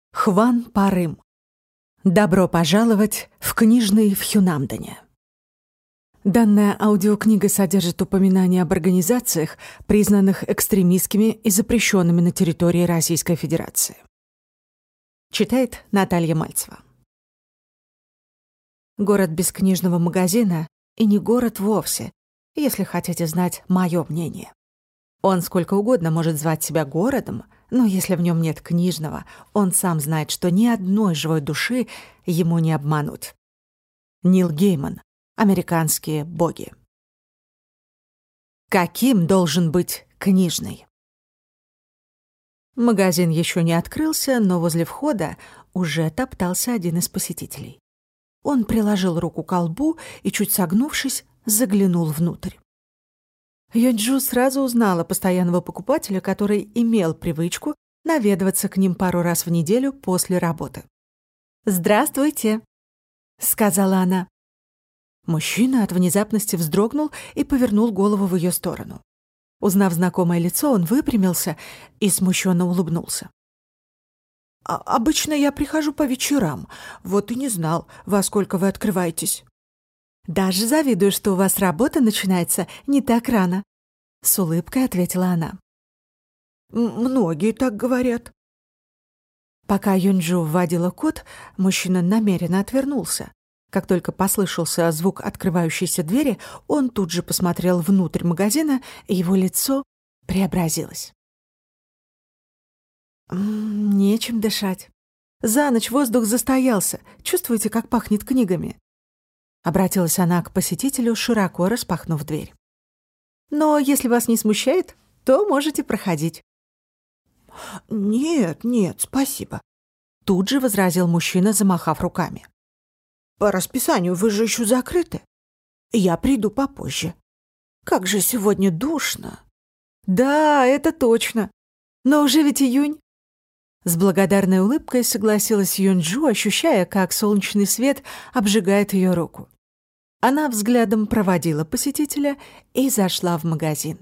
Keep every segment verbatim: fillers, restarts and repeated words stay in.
Хван Парым. Добро пожаловать в книжный в Хюнамдоне. Данная аудиокнига содержит упоминания об организациях, признанных экстремистскими и запрещенными на территории Российской Федерации. Читает Наталья Мальцева. Город без книжного магазина и не город вовсе, если хотите знать мое мнение. Он сколько угодно может звать себя городом, но если в нем нет книжного, он сам знает, что ни одной живой души ему не обмануть. Нил Гейман. Американские боги. Каким должен быть книжный? Магазин еще не открылся, но возле входа уже топтался один из посетителей. Он приложил руку к колбу и, чуть согнувшись, заглянул внутрь. Юньчжу сразу узнала постоянного покупателя, который имел привычку наведываться к ним пару раз в неделю после работы. «Здравствуйте», — сказала она. Мужчина от внезапности вздрогнул и повернул голову в ее сторону. Узнав знакомое лицо, он выпрямился и смущенно улыбнулся. «А обычно я прихожу по вечерам, вот и не знал, во сколько вы открываетесь». «Даже завидую, что у вас работа начинается не так рано», — с улыбкой ответила она. «Многие так говорят». Пока Юньчжу вводила код, мужчина намеренно отвернулся. Как только послышался звук открывающейся двери, он тут же посмотрел внутрь магазина, и его лицо преобразилось. «Нечем дышать. За ночь воздух застоялся. Чувствуете, как пахнет книгами?» Обратилась она к посетителю, широко распахнув дверь. «Но если вас не смущает, то можете проходить». «Нет, нет, спасибо», — тут же возразил мужчина, замахав руками. «По расписанию вы же еще закрыты. Я приду попозже. Как же сегодня душно». «Да, это точно. Но уже ведь июнь». С благодарной улыбкой согласилась Юньчжу, ощущая, как солнечный свет обжигает ее руку. Она взглядом проводила посетителя и зашла в магазин.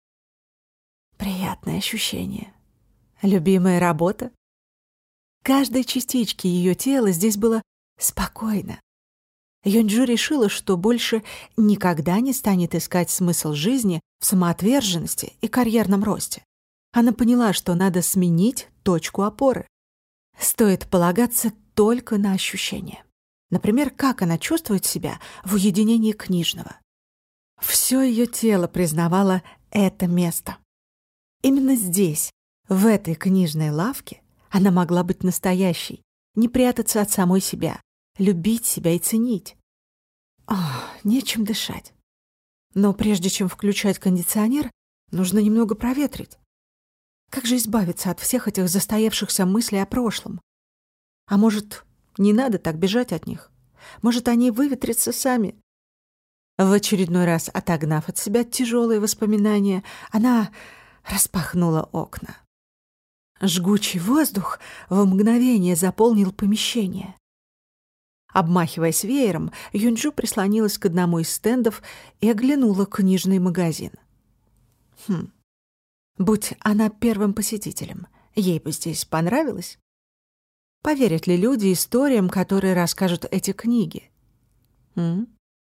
Приятное ощущение. Любимая работа. Каждой частичке ее тела здесь было спокойно. Юньчжу решила, что больше никогда не станет искать смысл жизни в самоотверженности и карьерном росте. Она поняла, что надо сменить точку опоры. Стоит полагаться только на ощущения. Например, как она чувствует себя в уединении книжного. Все ее тело признавало это место. Именно здесь, в этой книжной лавке, она могла быть настоящей, не прятаться от самой себя, любить себя и ценить. Ох, нечем дышать. Но прежде чем включать кондиционер, нужно немного проветрить. Как же избавиться от всех этих застоявшихся мыслей о прошлом? А может, не надо так бежать от них? Может, они выветрятся сами? В очередной раз отогнав от себя тяжелые воспоминания, она распахнула окна. Жгучий воздух в мгновение заполнил помещение. Обмахиваясь веером, Юньчжу прислонилась к одному из стендов и оглянула книжный магазин. Хм. Будь она первым посетителем, ей бы здесь понравилось? Поверят ли люди историям, которые расскажут эти книги? М?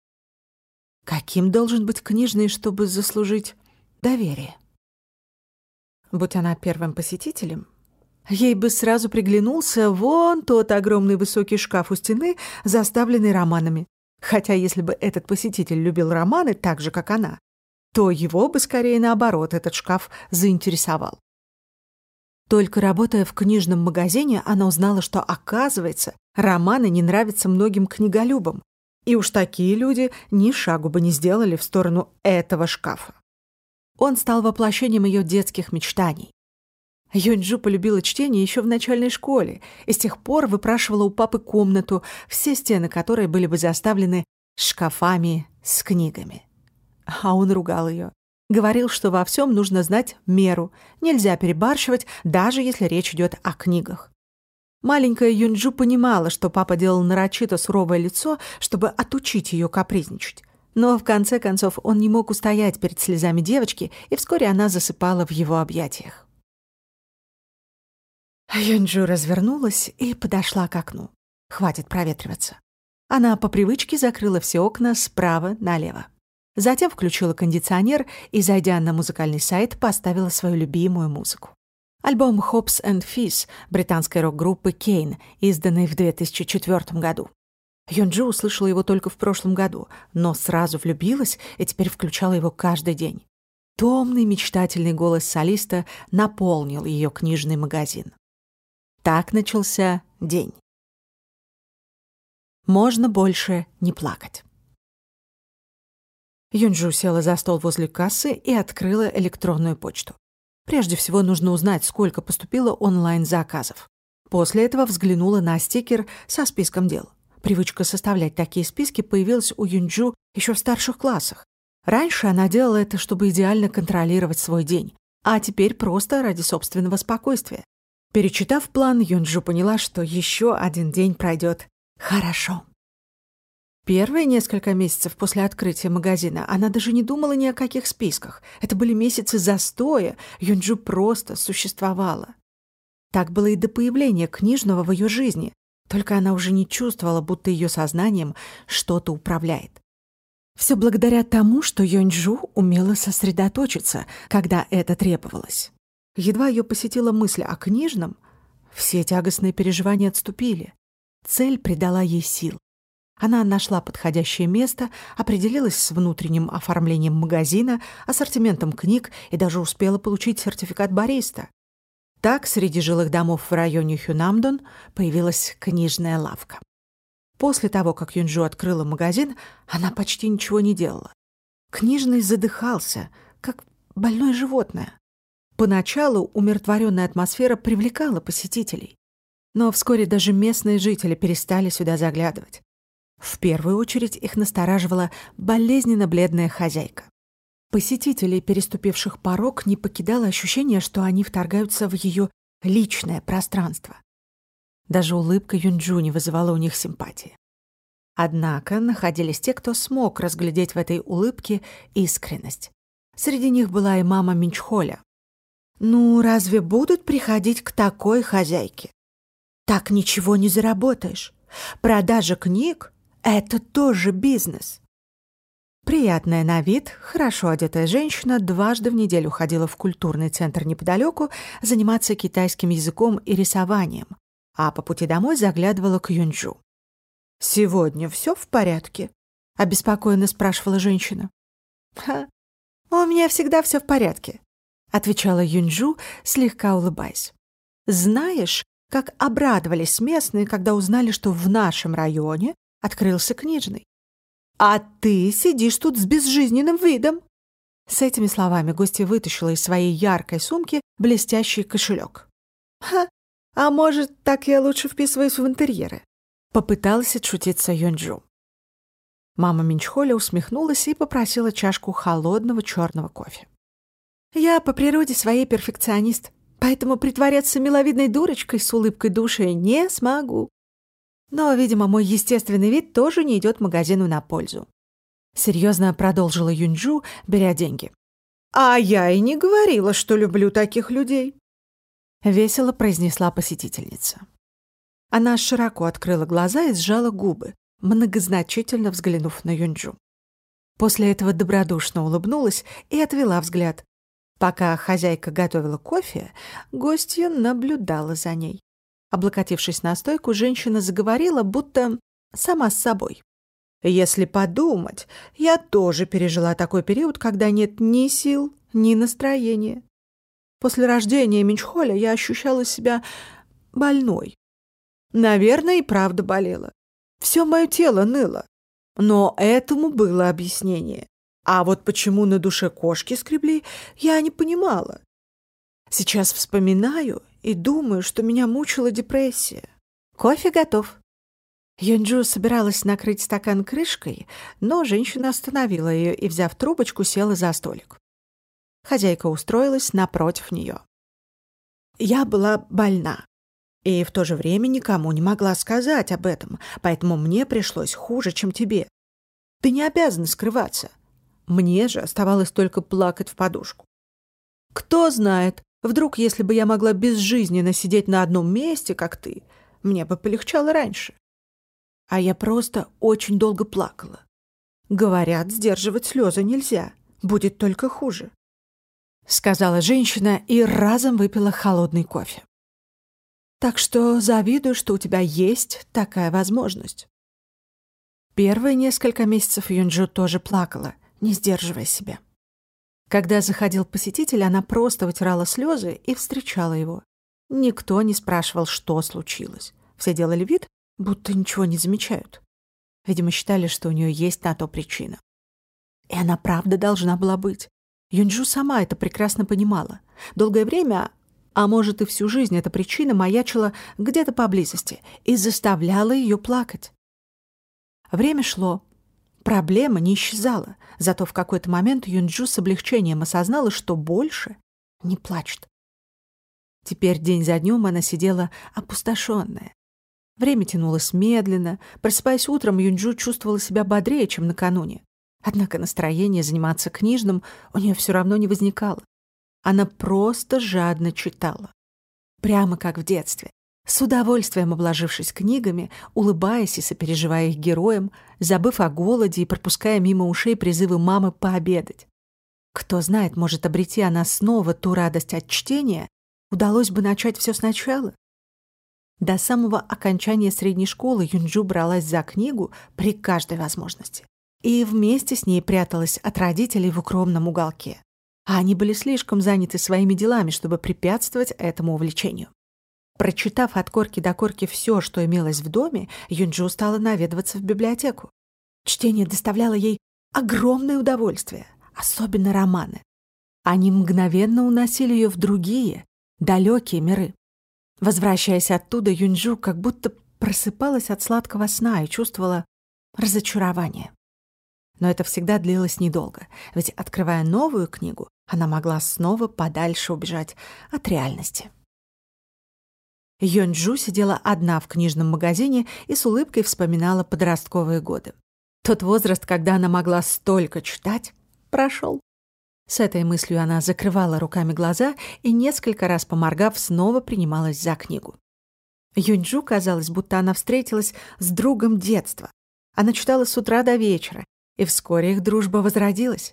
Каким должен быть книжный, чтобы заслужить доверие? Будь она первым посетителем, ей бы сразу приглянулся вон тот огромный высокий шкаф у стены, заставленный романами. Хотя если бы этот посетитель любил романы так же, как она, то его бы скорее наоборот этот шкаф заинтересовал. Только работая в книжном магазине, она узнала, что, оказывается, романы не нравятся многим книголюбам. И уж такие люди ни шагу бы не сделали в сторону этого шкафа. Он стал воплощением ее детских мечтаний. Юньчжу полюбила чтение еще в начальной школе и с тех пор выпрашивала у папы комнату, все стены которой были бы заставлены шкафами с книгами. А он ругал ее. Говорил, что во всем нужно знать меру, нельзя перебарщивать, даже если речь идет о книгах. Маленькая Юньчжу понимала, что папа делал нарочито суровое лицо, чтобы отучить ее капризничать. Но в конце концов он не мог устоять перед слезами девочки, и вскоре она засыпала в его объятиях. Юнджу развернулась и подошла к окну. Хватит проветриваться. Она по привычке закрыла все окна справа налево. Затем включила кондиционер и, зайдя на музыкальный сайт, поставила свою любимую музыку. Альбом «Hops and Fizz» британской рок-группы Кейн, изданный в две тысячи четвёртом году. Юнджу услышала его только в прошлом году, но сразу влюбилась и теперь включала его каждый день. Томный, мечтательный голос солиста наполнил ее книжный магазин. Так начался день. Можно больше не плакать. Юнджу села за стол возле кассы и открыла электронную почту. Прежде всего нужно узнать, сколько поступило онлайн-заказов. После этого взглянула на стикер со списком дел. Привычка составлять такие списки появилась у Юнджу еще в старших классах. Раньше она делала это, чтобы идеально контролировать свой день, а теперь просто ради собственного спокойствия. Перечитав план, Юнджу поняла, что еще один день пройдет хорошо. Первые несколько месяцев после открытия магазина она даже не думала ни о каких списках. Это были месяцы застоя, Юнджу просто существовала. Так было и до появления книжного в ее жизни, только она уже не чувствовала, будто ее сознанием что-то управляет. Все благодаря тому, что Юнджу умела сосредоточиться, когда это требовалось. Едва ее посетила мысль о книжном, все тягостные переживания отступили. Цель придала ей сил. Она нашла подходящее место, определилась с внутренним оформлением магазина, ассортиментом книг и даже успела получить сертификат бариста. Так среди жилых домов в районе Хюнамдон появилась книжная лавка. После того, как Юнджу открыла магазин, она почти ничего не делала. Книжный задыхался, как больное животное. Поначалу умиротворенная атмосфера привлекала посетителей. Но вскоре даже местные жители перестали сюда заглядывать. В первую очередь их настораживала болезненно бледная хозяйка. Посетителей, переступивших порог, не покидало ощущение, что они вторгаются в ее личное пространство. Даже улыбка Юнджу не вызывала у них симпатии. Однако находились те, кто смог разглядеть в этой улыбке искренность. Среди них была и мама Минчхоля. «Ну, разве будут приходить к такой хозяйке? Так ничего не заработаешь. Продажа книг — это тоже бизнес». Приятная на вид, хорошо одетая женщина дважды в неделю ходила в культурный центр неподалеку заниматься китайским языком и рисованием, а по пути домой заглядывала к Юнджу. «Сегодня все в порядке?» — обеспокоенно спрашивала женщина. «Ха, у меня всегда все в порядке», — отвечала Юнджу, слегка улыбаясь. «Знаешь, как обрадовались местные, когда узнали, что в нашем районе открылся книжный? А ты сидишь тут с безжизненным видом». С этими словами гостья вытащила из своей яркой сумки блестящий кошелек. «Ха, а может, так я лучше вписываюсь в интерьеры?» Попыталась отшутиться Юнджу. Мама Минчхоля усмехнулась и попросила чашку холодного черного кофе. «Я по природе своей перфекционист, поэтому притворяться миловидной дурочкой с улыбкой души не смогу. Но, видимо, мой естественный вид тоже не идет магазину на пользу». Серьезно продолжила Юнджу, беря деньги. «А я и не говорила, что люблю таких людей», — весело произнесла посетительница. Она широко открыла глаза и сжала губы, многозначительно взглянув на Юнджу. После этого добродушно улыбнулась и отвела взгляд. Пока хозяйка готовила кофе, гостья наблюдала за ней. Облокотившись на стойку, женщина заговорила, будто сама с собой. «Если подумать, я тоже пережила такой период, когда нет ни сил, ни настроения. После рождения Минчхоля я ощущала себя больной. Наверное, и правда болела. Все мое тело ныло. Но этому было объяснение. А вот почему на душе кошки скребли, я не понимала. Сейчас вспоминаю и думаю, что меня мучила депрессия. Кофе готов». Юнджу собиралась накрыть стакан крышкой, но женщина остановила ее и, взяв трубочку, села за столик. Хозяйка устроилась напротив нее. «Я была больна. И в то же время никому не могла сказать об этом, поэтому мне пришлось хуже, чем тебе. Ты не обязана скрываться. Мне же оставалось только плакать в подушку. Кто знает, Вдруг, если бы я могла безжизненно сидеть на одном месте, как ты, мне бы полегчало раньше. А я просто очень долго плакала. Говорят, сдерживать слезы нельзя, будет только хуже», — сказала женщина и разом выпила холодный кофе. «Так что завидую, что у тебя есть такая возможность». Первые несколько месяцев Юнджу тоже плакала, не сдерживая себя. Когда заходил посетитель, она просто вытирала слезы и встречала его. Никто не спрашивал, что случилось. Все делали вид, будто ничего не замечают. Видимо, считали, что у нее есть на то причина. И она правда должна была быть. Юнджу сама это прекрасно понимала. Долгое время, а может и всю жизнь, эта причина маячила где-то поблизости и заставляла ее плакать. Время шло. Проблема не исчезала, зато в какой-то момент Юнджу с облегчением осознала, что больше не плачет. Теперь день за днем она сидела опустошенная. Время тянулось медленно. Просыпаясь утром, Юнджу чувствовала себя бодрее, чем накануне. Однако настроение заниматься книжным у нее все равно не возникало. Она просто жадно читала. Прямо как в детстве. С удовольствием обложившись книгами, улыбаясь и сопереживая их героям, забыв о голоде и пропуская мимо ушей призывы мамы пообедать. Кто знает, может, обрети она снова ту радость от чтения, удалось бы начать все сначала. До самого окончания средней школы Юнджу бралась за книгу при каждой возможности. И вместе с ней пряталась от родителей в укромном уголке. А они были слишком заняты своими делами, чтобы препятствовать этому увлечению. Прочитав от корки до корки все, что имелось в доме, Юнджу стала наведываться в библиотеку. Чтение доставляло ей огромное удовольствие, особенно романы. Они мгновенно уносили ее в другие, далекие миры. Возвращаясь оттуда, Юнджу как будто просыпалась от сладкого сна и чувствовала разочарование. Но это всегда длилось недолго, ведь, открывая новую книгу, она могла снова подальше убежать от реальности. Юнджу сидела одна в книжном магазине и с улыбкой вспоминала подростковые годы. Тот возраст, когда она могла столько читать, прошел. С этой мыслью она закрывала руками глаза и, несколько раз поморгав, снова принималась за книгу. Юнджу казалось, будто она встретилась с другом детства. Она читала с утра до вечера, и вскоре их дружба возродилась.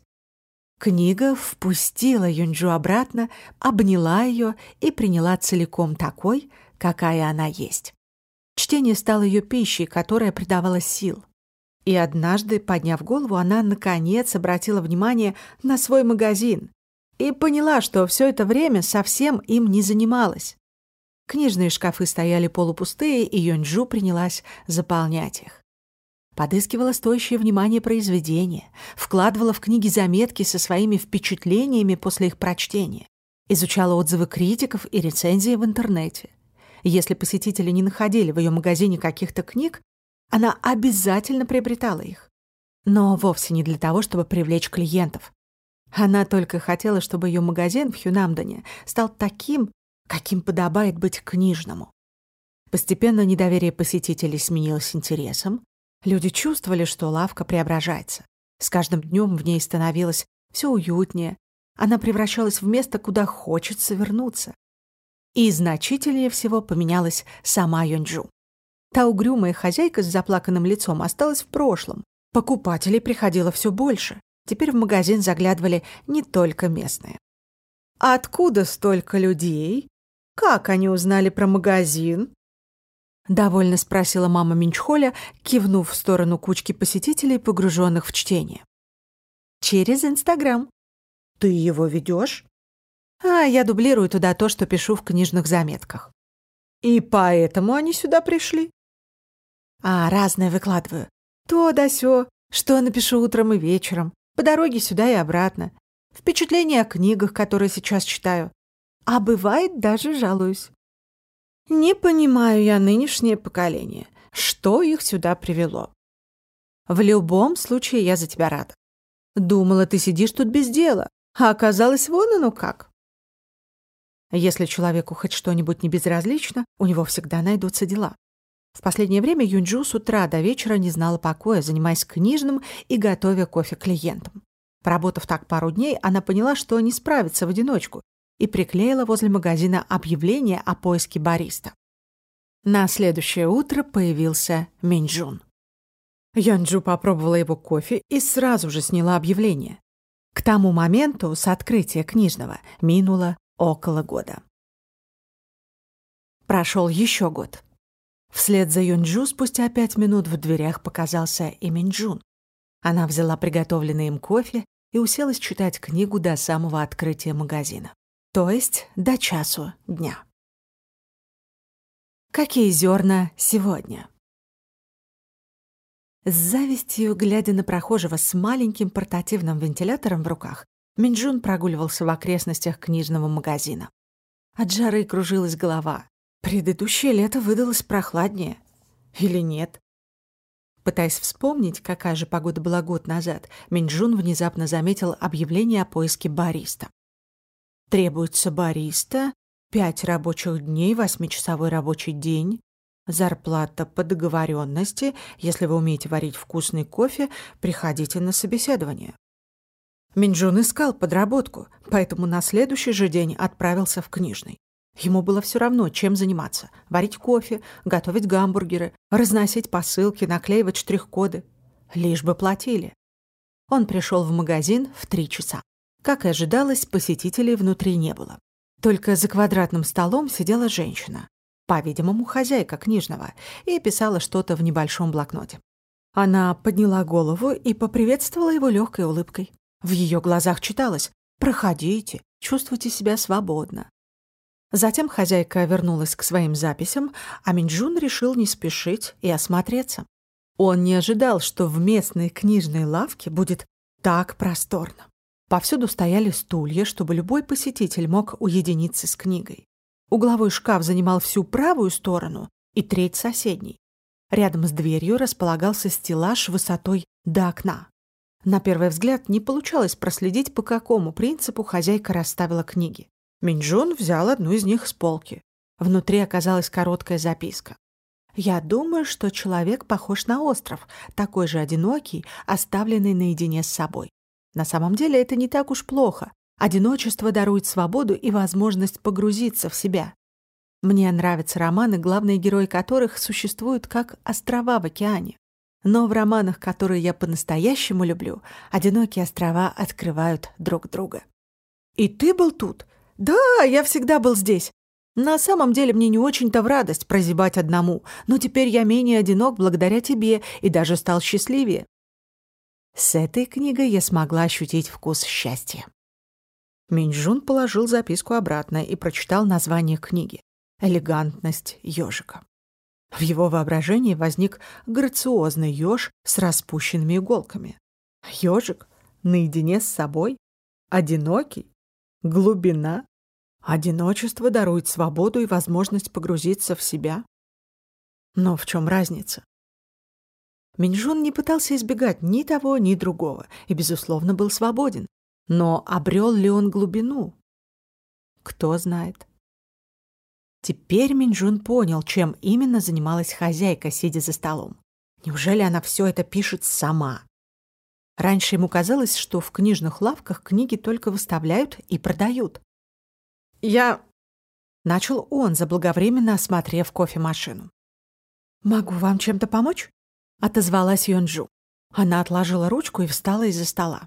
Книга впустила Юнджу обратно, обняла ее и приняла целиком такой, какая она есть. Чтение стало ее пищей, которая придавала сил. И однажды, подняв голову, она, наконец, обратила внимание на свой магазин и поняла, что все это время совсем им не занималась. Книжные шкафы стояли полупустые, и Юнджу принялась заполнять их. Подыскивала стоящее внимание произведения, вкладывала в книги заметки со своими впечатлениями после их прочтения, изучала отзывы критиков и рецензии в интернете. Если посетители не находили в ее магазине каких-то книг, она обязательно приобретала их. Но вовсе не для того, чтобы привлечь клиентов. Она только хотела, чтобы ее магазин в Хюнамдоне стал таким, каким подобает быть книжному. Постепенно недоверие посетителей сменилось интересом. Люди чувствовали, что лавка преображается. С каждым днем в ней становилось все уютнее. Она превращалась в место, куда хочется вернуться. И значительнее всего поменялась сама Юнджу. Та угрюмая хозяйка с заплаканным лицом осталась в прошлом. Покупателей приходило все больше. Теперь в магазин заглядывали не только местные. «А откуда столько людей? Как они узнали про магазин?» Довольно спросила мама Минчхоля, кивнув в сторону кучки посетителей, погруженных в чтение. «Через Инстаграм». «Ты его ведешь?» «А я дублирую туда то, что пишу в книжных заметках». «И поэтому они сюда пришли?» «А, разное выкладываю. То да сё, что напишу утром и вечером, по дороге сюда и обратно. Впечатления о книгах, которые сейчас читаю. А бывает, даже жалуюсь. Не понимаю я нынешнее поколение. Что их сюда привело? В любом случае, я за тебя рада. Думала, ты сидишь тут без дела, а оказалось вон оно как». Если человеку хоть что-нибудь не безразлично, у него всегда найдутся дела. В последнее время Юнджу с утра до вечера не знала покоя, занимаясь книжным и готовя кофе клиентам. Поработав так пару дней, она поняла, что не справится в одиночку, и приклеила возле магазина объявление о поиске бариста. На следующее утро появился Минджун. Йонджу попробовала его кофе и сразу же сняла объявление. К тому моменту с открытия книжного минуло около года. Прошел еще год. Вслед за Йонджу спустя пять минут в дверях показался и Минджун. Она взяла приготовленный им кофе и уселась читать книгу до самого открытия магазина, то есть до часу дня. Какие зерна сегодня? С завистью, глядя на прохожего с маленьким портативным вентилятором в руках, Минджун прогуливался в окрестностях книжного магазина. От жары кружилась голова. Предыдущее лето выдалось прохладнее. Или нет? Пытаясь вспомнить, какая же погода была год назад, Минджун внезапно заметил объявление о поиске бариста. Требуется бариста, пять рабочих дней, восьмичасовой рабочий день, зарплата по договоренности, если вы умеете варить вкусный кофе, приходите на собеседование. Минджун искал подработку, поэтому на следующий же день отправился в книжный. Ему было все равно, чем заниматься – варить кофе, готовить гамбургеры, разносить посылки, наклеивать штрих-коды. Лишь бы платили. Он пришел в магазин в три часа. Как и ожидалось, посетителей внутри не было. Только за квадратным столом сидела женщина, по-видимому, хозяйка книжного, и писала что-то в небольшом блокноте. Она подняла голову и поприветствовала его легкой улыбкой. В ее глазах читалось: «Проходите, чувствуйте себя свободно». Затем хозяйка вернулась к своим записям, а Минджун решил не спешить и осмотреться. Он не ожидал, что в местной книжной лавке будет так просторно. Повсюду стояли стулья, чтобы любой посетитель мог уединиться с книгой. Угловой шкаф занимал всю правую сторону и треть соседней. Рядом с дверью располагался стеллаж высотой до окна. На первый взгляд не получалось проследить, по какому принципу хозяйка расставила книги. Минджун взял одну из них с полки. Внутри оказалась короткая записка. «Я думаю, что человек похож на остров, такой же одинокий, оставленный наедине с собой. На самом деле это не так уж плохо. Одиночество дарует свободу и возможность погрузиться в себя. Мне нравятся романы, главные герои которых существуют как острова в океане. Но в романах, которые я по-настоящему люблю, одинокие острова открывают друг друга». «И ты был тут?» «Да, я всегда был здесь. На самом деле мне не очень-то в радость прозябать одному, но теперь я менее одинок благодаря тебе и даже стал счастливее». С этой книгой я смогла ощутить вкус счастья. Минджун положил записку обратно и прочитал название книги «Элегантность ежика». В его воображении возник грациозный еж с распущенными иголками. Ежик наедине с собой, одинокий. Глубина. Одиночество дарует свободу и возможность погрузиться в себя. Но в чем разница? Минджун не пытался избегать ни того, ни другого и, безусловно, был свободен. Но обрел ли он глубину? Кто знает. Теперь Минджун понял, чем именно занималась хозяйка, сидя за столом. Неужели она все это пишет сама? Раньше ему казалось, что в книжных лавках книги только выставляют и продают. «Я...» — начал он, заблаговременно осмотрев кофемашину. «Могу вам чем-то помочь?» — отозвалась Йонджу. Она отложила ручку и встала из-за стола.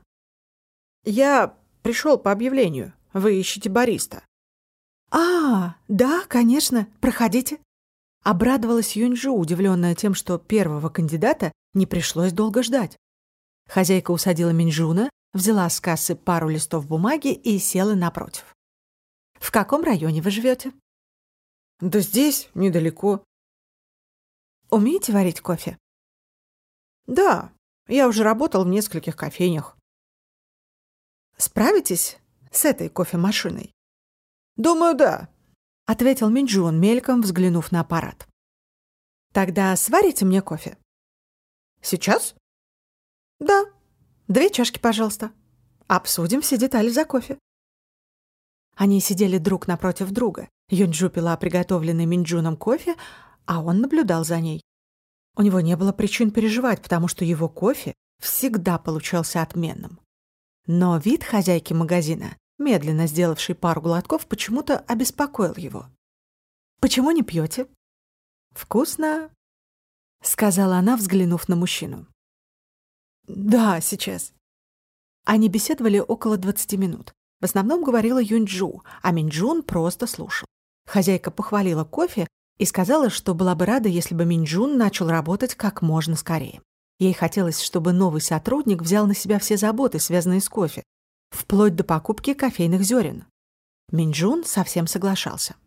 «Я пришел по объявлению. Вы ищете бариста». «А, да, конечно, проходите». Обрадовалась Йонджу, удивленная тем, что первого кандидата не пришлось долго ждать. Хозяйка усадила Минджуна, взяла с кассы пару листов бумаги и села напротив. «В каком районе вы живете?» «Да здесь, недалеко». «Умеете варить кофе?» «Да, я уже работал в нескольких кофейнях». «Справитесь с этой кофемашиной?» «Думаю, да», — ответил Минджун, мельком взглянув на аппарат. «Тогда сварите мне кофе». «Сейчас?» «Да. Две чашки, пожалуйста. Обсудим все детали за кофе». Они сидели друг напротив друга. Йонджу пила приготовленный Минджуном кофе, а он наблюдал за ней. У него не было причин переживать, потому что его кофе всегда получался отменным. Но вид хозяйки магазина медленно сделавший пару глотков, почему-то обеспокоил его. «Почему не пьете?» «Вкусно», — сказала она, взглянув на мужчину. «Да, сейчас». Они беседовали около двадцати минут. В основном говорила Юньчжу, а Минчжун просто слушал. Хозяйка похвалила кофе и сказала, что была бы рада, если бы Минчжун начал работать как можно скорее. Ей хотелось, чтобы новый сотрудник взял на себя все заботы, связанные с кофе, вплоть до покупки кофейных зерен. Минчжун совсем соглашался.